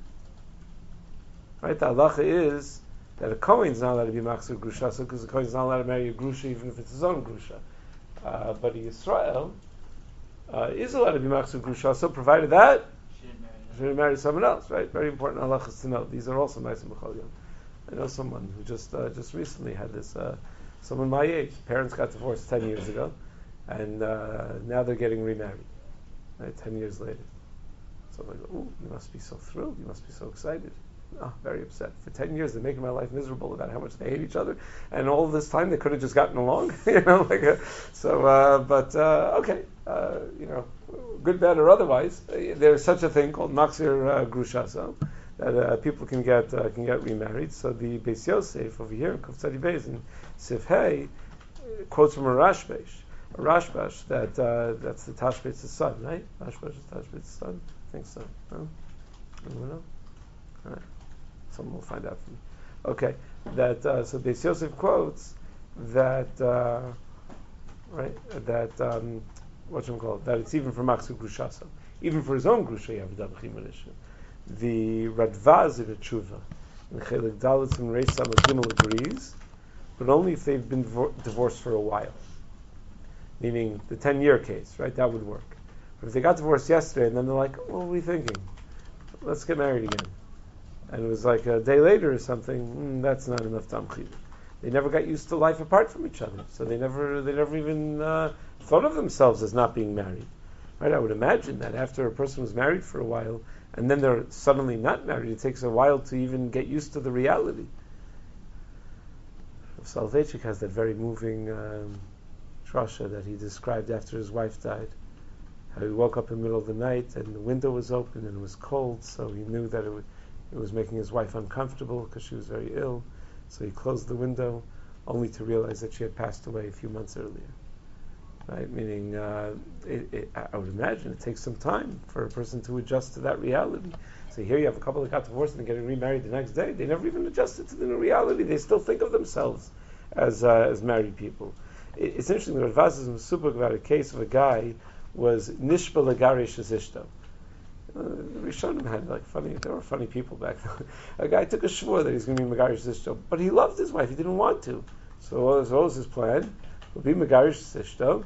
Right? The halacha is that a Kohen is not allowed to be machzir grusha so because the Kohen is not allowed to marry a grusha even if it's his own grusha. Uh, but a Yisrael uh, is allowed to be machzir grusha so provided that she didn't marry someone else. Right? Very important halachas to know. These are also ma'asim b'chol yom. I know someone who just uh, just recently had this. Uh, someone my age. Parents got divorced ten years ago. And uh, now they're getting remarried, right, ten years later. So I'm like, ooh, you must be so thrilled. You must be so excited. Oh, very upset. For ten years, they're making my life miserable about how much they hate each other. And all this time, they could have just gotten along. you know, like a, So, uh, but, uh, okay, uh, you know, good, bad, or otherwise, uh, there's such a thing called Machzir uh, Grushaso, that uh, people can get uh, can get remarried. So the Beis Yosef over here in Kuf Tzadi Beis in Sif Hey quotes from a Rashbesh. Rashbash, that uh, that's the Tashbeitz's son, right? Rashbash is Tashbeitz's son? I think so. No? Anyone know? All right. Someone will find out for me. Okay. That, uh, so Beis Yosef quotes that, uh, right, that, um, what's it called? That it's even for Machzir Grushasa. Even for his own Grusha, you have a Dam Chimud issue. The Radvaz in a Tshuva, in Chelik Dalit and Reis Samad Gimel agrees, but only if they've been divor- divorced for a while. Meaning the ten-year case, right? That would work. But if they got divorced yesterday and then they're like, what are we thinking? Let's get married again. And it was like a day later or something, mm, that's not enough dam chimud. They never got used to life apart from each other. So they never they never even uh, thought of themselves as not being married. Right? I would imagine that after a person was married for a while and then they're suddenly not married, it takes a while to even get used to the reality. Soloveitchik has that very moving um, drasha that he described after his wife died. How he woke up in the middle of the night and the window was open and it was cold, so he knew that it, would, it was making his wife uncomfortable because she was very ill. So he closed the window, only to realize that she had passed away a few months earlier. Right? Meaning, uh, it, it, I would imagine it takes some time for a person to adjust to that reality. So here you have a couple that got divorced and they're getting remarried the next day. They never even adjusted to the new reality. They still think of themselves as uh, as married people. It, it's interesting that Ravaz is super about a case of a guy was nishba lagarish as ishto. Uh, Rishonim had like funny. There were funny people back then. A guy took a shvur that he's going to be megarish as ishto, but he loved his wife. He didn't want to. So what was, what was his plan? He'll be megarish as ishto.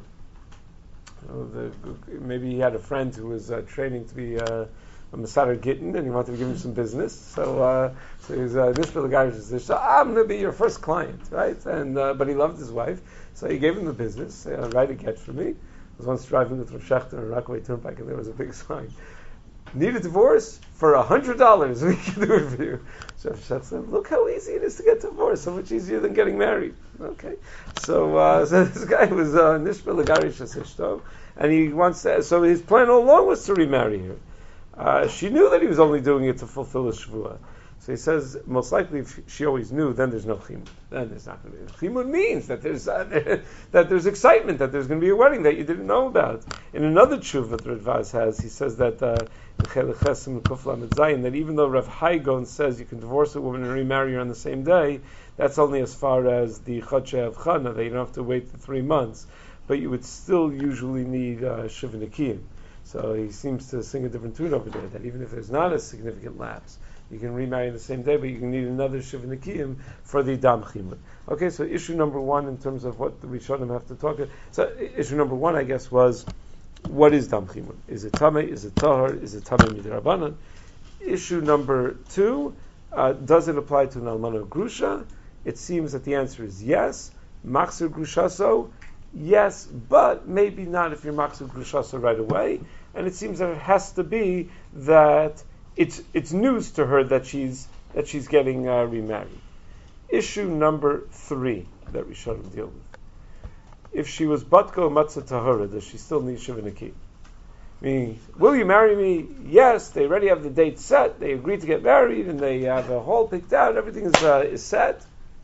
Uh, the, maybe he had a friend who was uh, training to be uh, a Masada Gittin and he wanted to give him some business. So, uh, so he was uh, this for the guy who said, I'm going to be your first client, right? And uh, but he loved his wife, so he gave him the business. Uh, write a get for me. I was once driving with Rav Shechter on Rockaway Turnpike, and there was a big sign: "Need a divorce for a hundred dollars? We can do it for you." So Rav Shechter said, "Look how easy it is to get divorced. So much easier than getting married." Okay, so uh, so this guy was Nishba Lagarish Ashishto, and he wants to. So his plan all along was to remarry her. Uh, she knew that he was only doing it to fulfill his shvuah. So he says, most likely, if she always knew, then there's no chimud. Then there's not going to be. Chimud means that there's uh, that there's excitement, that there's going to be a wedding that you didn't know about. In another tshuva that Radvaz has, he says that uh, in Chelek Chesem Kuf Lamed Zayin, that even though Rav Haigon says you can divorce a woman and remarry her on the same day, that's only as far as the Chodshei of Chana, that you don't have to wait for three months. But you would still usually need uh, Shiva Nikiyim. So he seems to sing a different tune over there, that even if there's not a significant lapse, you can remarry in the same day, but you can need another Shiva Nikiyim for the Dam Chimud. Okay, so issue number one in terms of what the Rishonim have to talk about. So issue number one, I guess, was, what is Dam Chimud? Is it Tameh? Is it Tahar? Is it Tameh Midrabanan? Issue number two, uh, does it apply to an Almana Grusha? It seems that the answer is yes. Machzir Grushaso? Yes, but maybe not if you're Machzir Grushaso right away. And it seems that it has to be that it's it's news to her that she's that she's getting uh, remarried. Issue number three that we should deal with: if she was Batko Matzah Tahara, does she still need Shiva Nikiyim? Meaning, will you marry me? Yes, they already have the date set. They agreed to get married, and they have a hall picked out. Everything is uh, is set.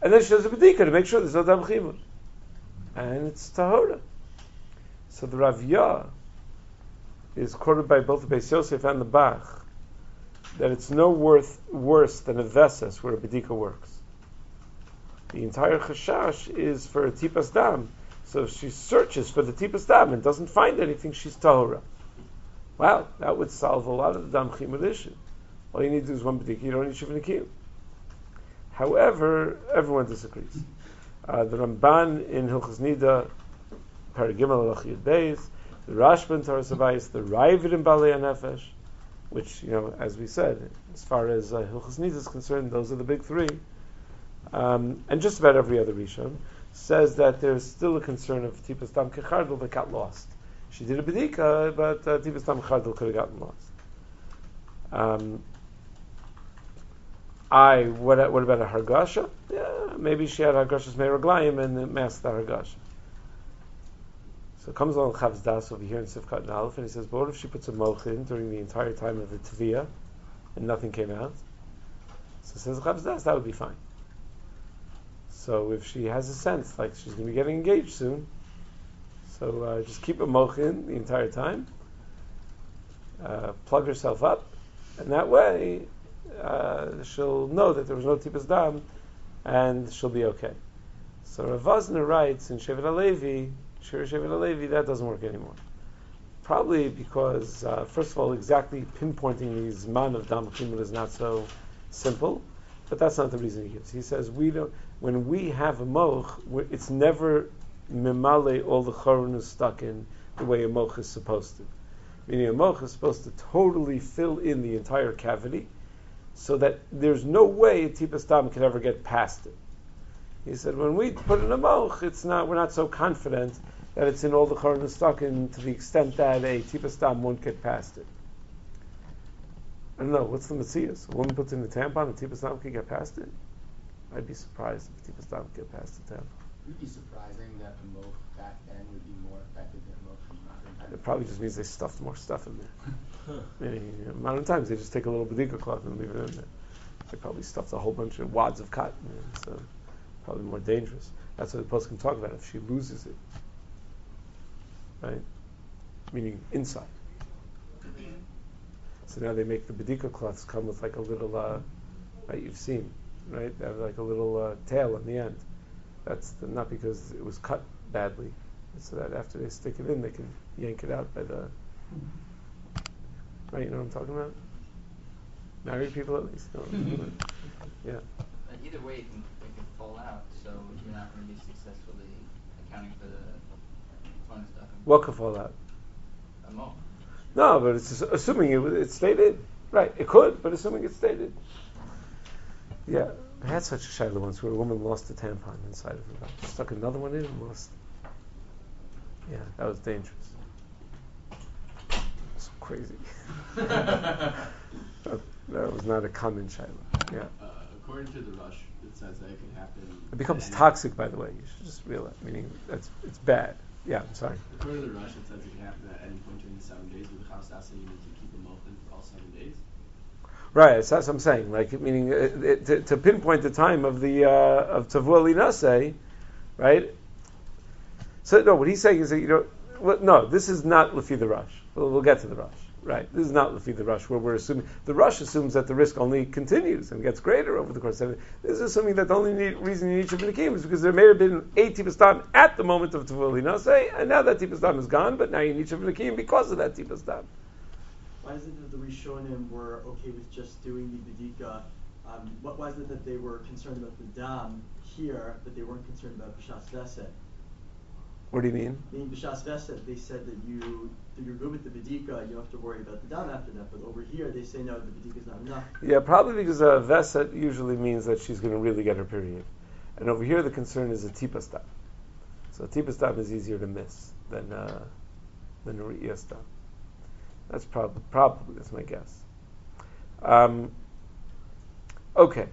And then she does a bedika to make sure there's no dam chimud. And it's tahora. So the Rav Yah is quoted by both the Beis Yosef and the Bach that it's no worth, worse than a veses where a bedika works. The entire chashash is for a tipas dam. So if she searches for the tipas dam and doesn't find anything, she's tahora. Wow, that would solve a lot of the dam chimud issue. All you need to do is one bedika, you don't need shuvah nikiyum. However, everyone disagrees. Uh, the Ramban in Hilchos Nida, Paragimel Alach Yud Beis, the Rashba in Torah Savayis, the Ravid in Balei Nefesh, which, you know, as we said, as far as uh, Hilchos Nida is concerned, those are the big three. Um, and just about every other Rishon says that there's still a concern of Tipas Dam Kechardel that got lost. She did a bedika, but uh, Tipas Dam Kechardel could have gotten lost. Um, I what what about a hargasha? Yeah, maybe she had hargashas meiraglayim and it masked the hargasha. So it comes along Chavz Das over here in Sifkat and Aleph, and he says, but what if she puts a mochin during the entire time of the Tviyah and nothing came out? So says Chavz Das, that would be fine. So if she has a sense like she's going to be getting engaged soon, so uh, just keep a mochin the entire time, uh, plug herself up, and that way uh, she'll know that there was no tipas dam, and she'll be okay. So Rav Vosner writes in Shevet HaLevi, Shir Shevet HaLevi, that doesn't work anymore. Probably because, uh, first of all, exactly pinpointing the zman of dam chimud is not so simple, but that's not the reason he gives. He says we don't. When we have a moch, it's never memale all the chorun is stuck in the way a moch is supposed to. Meaning a moch is supposed to totally fill in the entire cavity, so that there's no way a tipas dam can ever get past it. He said when we put in a moch, it's not. We're not so confident that it's in all the chorun is stuck in to the extent that a tipas dam won't get past it. I don't know, what's the Metzias? A woman puts in a tampon, a tipas dam can get past it? I'd be surprised if tipas dam could get past the tampon. It would be surprising that a moch back then would be more effective than a moch in modern times. It probably just means they stuffed more stuff in there. Maybe, you know, modern times they just take a little bedika cloth and leave it in there. They probably stuffed a whole bunch of wads of cotton in it, so probably more dangerous. That's what the post can talk about if she loses it. Right? Meaning inside. So now they make the bedika cloths come with like a little, uh, right, you've seen, right? They have like a little uh, tail on the end. That's the, not because it was cut badly, it's so that after they stick it in, they can yank it out by the, right, you know what I'm talking about? Married people at least? No. Yeah. But either way, it can, it can fall out, so you're not going to be successfully accounting for the fun stuff. What could fall out? A mo. No, but it's just assuming it, it's stated. Right, it could, but assuming it's stated. Yeah, I had such a shayla once where a woman lost a tampon inside of her body. Stuck another one in and lost. Yeah, that was dangerous. So crazy. that, that was not a common shayla. Yeah. Uh, according to the Rush, it says that it can happen. It becomes any- toxic, by the way. You should just realize, meaning that's it's bad. Yeah, I'm sorry. According to the Rush, it says it can happen at any point during the seven days. With the Chav Sasa, you need to keep a mochin for all seven days. Right, so that's what I'm saying. Like, meaning uh, it, to, to pinpoint the time of the uh, of Tavua Linaseh, right? So no, what he's saying is that you know, well, no, this is not Lefi the Rush. We'll, we'll get to the Rush, right? This is not Lefi the Rush, where we're assuming the Rush assumes that the risk only continues and gets greater over the course of it. This is assuming that the only need, reason you need Shuvah Nikiyim is because there may have been a Tipas Dam at the moment of Tavua Linaseh, and now that Tipas Dam is gone, but now you need Shuvah Nikiyim because of that Tipas Dam. Why is it that the Rishonim were okay with just doing the Bedika? Um, what, why is it that they were concerned about the Dam here, but they weren't concerned about B'Shas Veset? What do you mean? Meaning B'Shas Veset, they said that you, that you're good with the Bedika, you don't have to worry about the Dam after that. But over here, they say no, the Bedika is not enough. Yeah, probably because a uh, Veset usually means that she's going to really get her period. And over here, the concern is a Tipas Dam. So a Tipas Dam is easier to miss than, uh, than a Re'iyas Dam. That's probably, probably, that's my guess. Um, okay.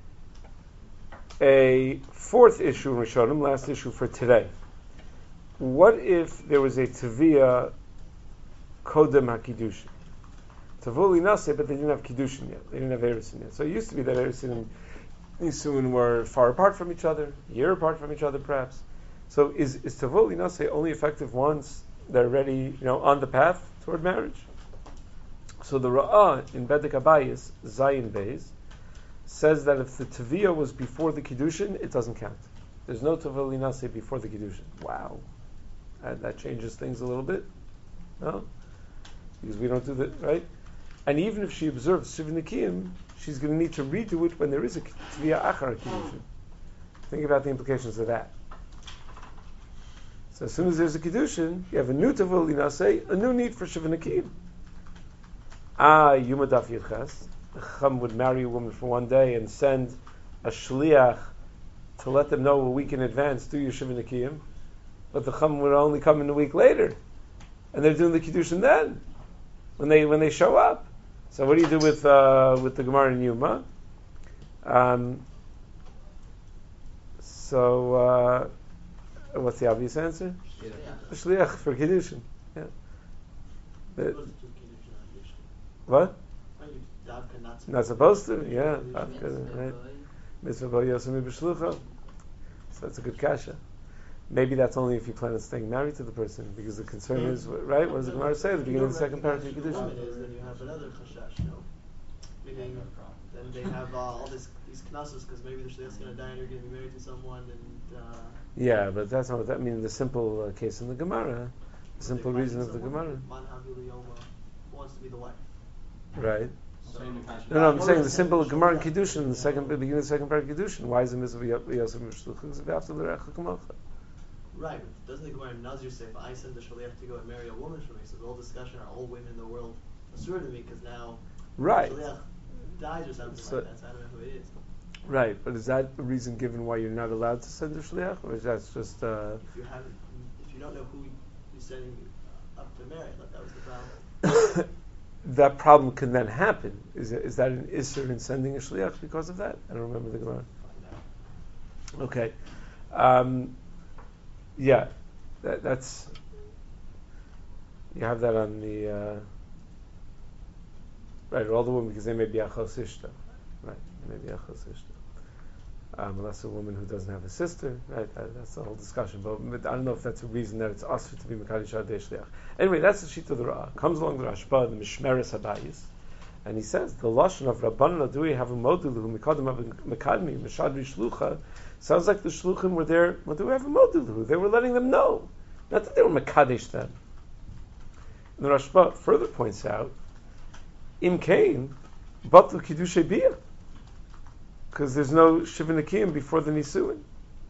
A fourth issue in Rishonim, last issue for today. What if there was a Taviyah Kodem HaKiddushin? Tavuli Nase, but they didn't have Kiddushin yet. They didn't have Erusin yet. So it used to be that Erusin Nisuin were far apart from each other, a year apart from each other perhaps. So is is Tavol Inase only effective once they're already, you know, on the path toward marriage? So the Ra'ah in Bedek Abayis, Zayin Beis, says that if the Taviyah was before the Kiddushin, it doesn't count. There's no Tavol Inase before the Kiddushin. Wow. And that changes things a little bit. No? Because we don't do that, right? And even if she observes Shiv Nikiyim, she's going to need to redo it when there is a Taviyah Achar Kiddushin. Think about the implications of that. So as soon as there's a Kiddushin, you have a new Tavol Inase, a new need for Shiv Nikiyim. Ah, Yuma Daf Yidches. The Chum would marry a woman for one day and send a shliach to let them know a week in advance, do your Shiva Nikiyim. But the Chum would only come in a week later. And they're doing the Kiddushin then, when they when they show up. So what do you do with uh, with the Gemara in Yuma? Um, so, uh, what's the obvious answer? Yeah. A shliach for Kiddushin. Yeah. The, what? Not supposed to, yeah. Right. Mitzvah bo yosemi b'shlucha. So that's a good kasha. Maybe that's only if you plan on staying married to the person, because the concern is, right? What does the Gemara say at the beginning of the second paragraph of the Kedusha? Then you have another chashash, no? Meaning, then they have uh, all this, these knasos, because maybe the shliach's going to die and you're going to be married to someone, and... Uh, yeah, but that's not what that means. The simple uh, case in the Gemara, the simple reason of the Gemara. Man Havili Yoma, who wants to be the wife? Right. So, No, no, I'm saying the simple Gemara in Kiddushin, the second beginning of the second part of Kiddushin. Why is the mitzvah yosef b'shluchim? Right, but doesn't the Gemara in Nazir say, if I send the shaliach to go and marry a woman for me, so the whole discussion, are all women in the world assured to me, because now Right. the shaliach dies or something So- like that, so I don't know who it is. Right, but is that the reason given why you're not allowed to send a shliach, or is that just? Uh, If you haven't, if you don't know who you're sending up to marry, like that was the problem. that problem can then happen. Is it, is that an isser in sending a shliach because of that? I don't remember the Gemara. Okay, um, yeah, that, that's you have that on the uh, right. All the women, because they may be achos ishta, right? They may be achos ishta. Um, unless a woman who doesn't have a sister, right? That, that's the whole discussion. But, but I don't know if that's a reason that it's usher to be mekadosh adei shliach. Anyway, that's the sheet of the Ra'ah. Comes along the Rashba, the Mishmeres Habayis, and he says the lashon of Rabbanan Adui have a modul who mekadim mekadmi mishadri shlucha sounds like the shluchim were there. What do we have a modul? They were letting them know, not that they were mekadesh them. And the Rashba further points out, im kain batlu kiddushay biyah, because there's no Shiva Nikiyim before the Nisuin.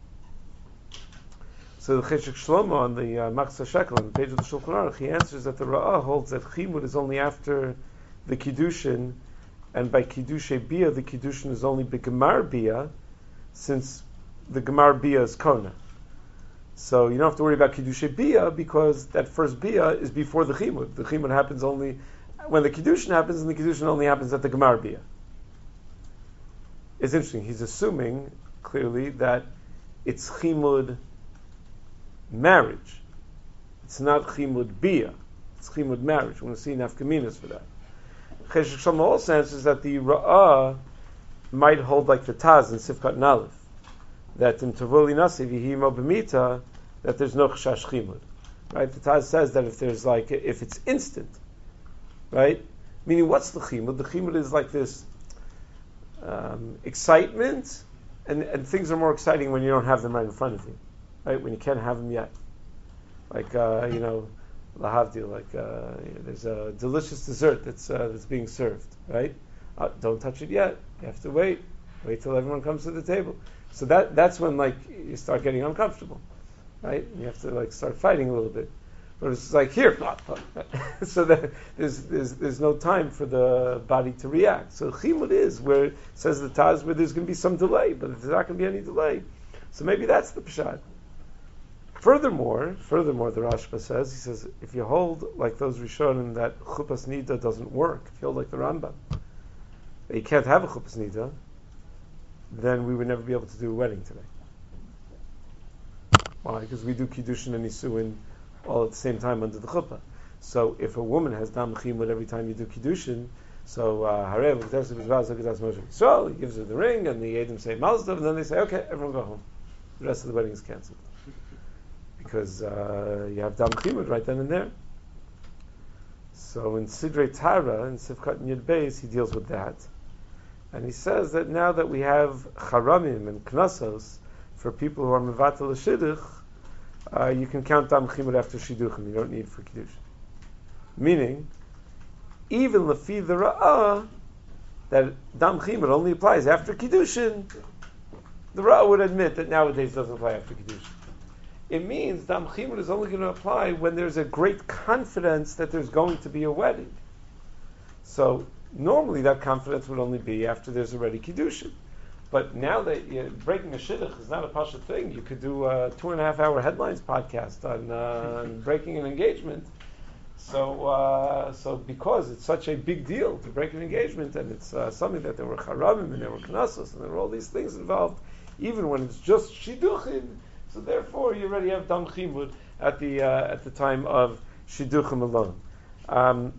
So the Cheshek Shlomo on the uh, Machzah Shekel, on the page of the Shulchan Aruch, he answers that the Ra'ah holds that Chimud is only after the Kiddushin, and by Kiddushay Biyah, the Kiddushin is only B'Gemar Biyah, since the Gemar Biyah is Kona. So you don't have to worry about Kiddushay Biyah, because that first Biyah is before the Chimud. The Chimud happens only when the Kiddushin happens, and the Kiddushin only happens at the Gemar Biyah. It's interesting. He's assuming clearly that it's chimud marriage. It's not chimud biyah. It's chimud marriage. We're going to see nafkaminas for that. Cheshek Shlomo also answers that the Ra'ah might hold like the Taz in Sifkat Nalef, that in Tavoli Nasi v'himo b'mita, that there's no chashash chimud. Right? The Taz says that if there's like if it's instant, right? Meaning, what's the chimud? The chimud is like this. Um, excitement, and, and things are more exciting when you don't have them right in front of you, right? When you can't have them yet, like uh, you know, lahavdil, like uh, there's a delicious dessert that's uh, that's being served, right? Uh, don't touch it yet. You have to wait, wait till everyone comes to the table. So that that's when like you start getting uncomfortable, right? You have to like start fighting a little bit. But it's like here, so that there's, there's there's no time for the body to react. So chimud is where it says the Taz where there's going to be some delay, but there's not going to be any delay. So maybe that's the pshat. Furthermore, furthermore, the Rashba says he says if you hold like those Rishonim that chupas nida doesn't work, if you hold like the Rambam, that you can't have a chupas nida, then we would never be able to do a wedding today. Why? Because we do kiddushin and nisuin all at the same time under the chuppah. So if a woman has dam chimud every time you do kiddushin, So uh, Harev L'Keteres B'Zvaz L'Keteres Moshe Yisrael, he gives her the ring, and the Yedim say Mazel Tov, and then they say, okay, everyone go home. The rest of the wedding is cancelled because uh, you have Dam Chimud right then and there. So in Sidrei Tara, in Sivkat Yud Beis, he deals with that. And he says that now that we have Charamim and Knossos for people who are Mevatel Shidduch, uh, you can count Dam Chimud after Shidduchim, you don't need for Kiddush. Meaning, even Lefi the Ra'ah, that Dam Chimud only applies after Kiddushin, the Ra'ah would admit that nowadays it doesn't apply after Kiddushin. It means Dam Chimud is only going to apply when there's a great confidence that there's going to be a wedding. So normally that confidence would only be after there's already Kiddushin. But now that you're breaking a shidduch is not a pasha thing, you could do a two and a half hour headlines podcast on, uh, on breaking an engagement. So, uh, so because it's such a big deal to break an engagement, and it's uh, something that there were charamim and there were knessos and there were all these things involved, even when it's just shidduchim. So therefore, you already have dam chimud at the uh, at the time of shidduchim alone. Um,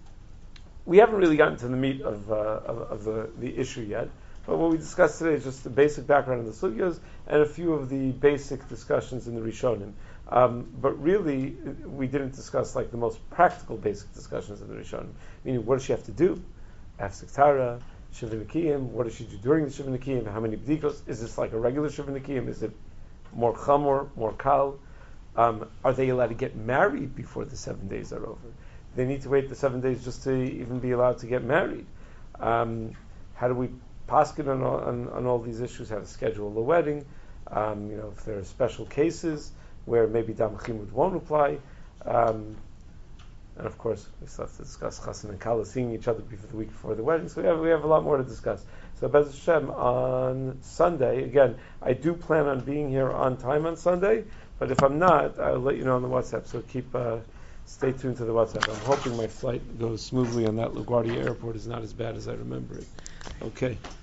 we haven't really gotten to the meat of, uh, of, of the, the issue yet, but what we discussed today is just the basic background of the sugyas and a few of the basic discussions in the Rishonim. Um, but really, we didn't discuss like the most practical basic discussions in the Rishonim. Meaning, what does she have to do? Afsek Tara, Shiva Nikiyim. What does she do during the Shiva Nikiyim? How many b'dikos? Is this like a regular Shiva Nikiyim? Is it more chamor, more kal? Um, are they allowed to get married before the seven days are over? They need to wait the seven days just to even be allowed to get married. Um, how do we paskin on, on, on all these issues? How to schedule a wedding? Um, you know, if there are special cases where maybe dam chimud won't apply, um, and of course we still have to discuss chassan and kala seeing each other before the week before the wedding. So we have we have a lot more to discuss. So Bez Hashem on Sunday again. I do plan on being here on time on Sunday, but if I'm not, I'll let you know on the WhatsApp. So keep. Uh, Stay tuned to the WhatsApp. I'm hoping my flight goes smoothly on that LaGuardia airport is not as bad as I remember it. Okay.